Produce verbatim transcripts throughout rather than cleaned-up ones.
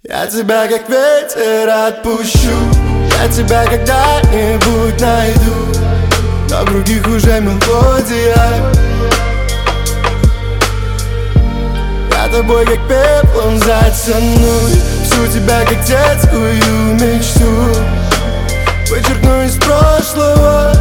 Я тебя как ветер отпущу, я тебя когда-нибудь найду, но других уже мелодия. Я тобой как пеплом затяну всю тебя как детскую мечту, вычеркну из прошлого.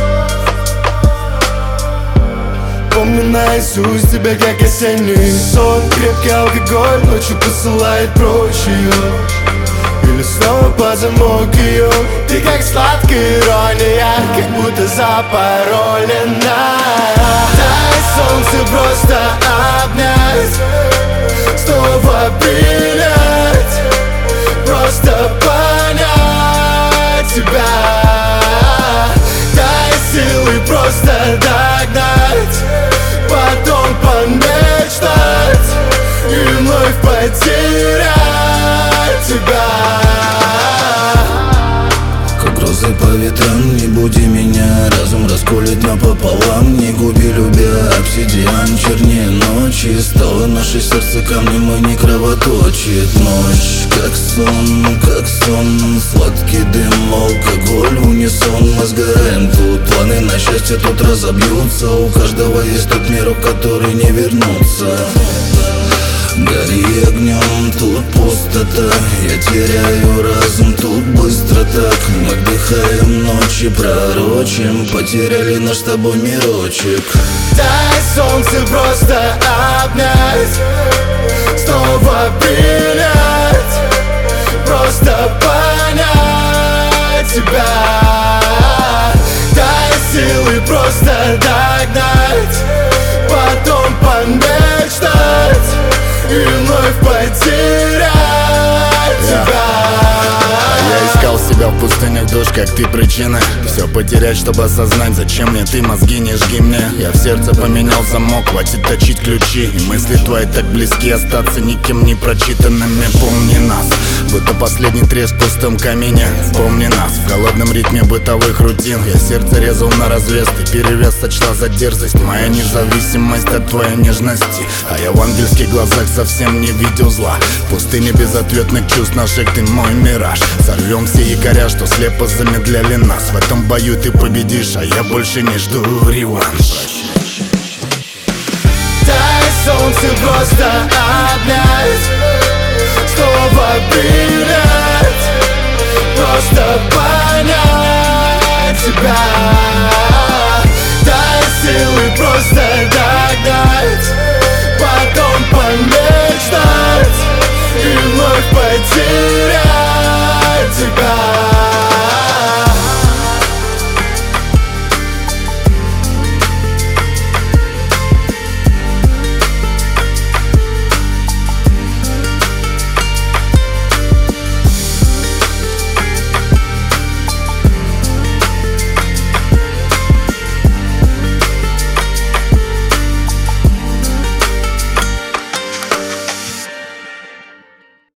Помню наизусть тебя как осенний сон. Крепкий алкоголь ночью посылает прочь ее, или снова под замок ее. Ты как сладкая ирония, как будто запаролена. Дай солнце просто обнять, снова принять, просто понять тебя. Дай силы просто догнать, потом помечтать и вновь потерять тебя. Как розы по ветрам, не буди меня, разум расколет напополам. Не губи, любя, обсидиан чернее ночи. Стало наше сердце камнем и не кровоточит. Ночь, как сон, как сон, сладкий дым, алкоголь, унисон. Мы сгораем тут, планы на счастье тут разобьются. У каждого есть тот мир, в который не вернуться. Гори огнем, тут пустота, я теряю разум, тут быстро так. Мы вдыхаем ночи, пророчим, потеряли наш с тобой мирочек. Дай солнце просто обнять, снова принять, просто понять тебя. Дай силы просто догнать, потом помечтать и вновь потерять тебя. Я искал себя в пустынях душ, как ты причина. Все потерять, чтобы осознать, зачем мне ты, мозги не жги мне. Я в сердце поменял замок, хватит точить ключи. И мысли твои так близки, остаться никем не прочитанными. Помни нас, будто последний треск в пустом камине. Вспомни нас в голодном ритме бытовых рутин. Я сердце резал на развес, ты перевес сочла за дерзость. Моя независимость от твоей нежности, а я в ангельских глазах совсем не видел зла. В пустыне безответных чувств наших ты мой мираж. Сорвем все якоря, что слепо замедляли нас. В этом бою ты победишь, а я больше не жду реванш. Дай солнце просто обнять,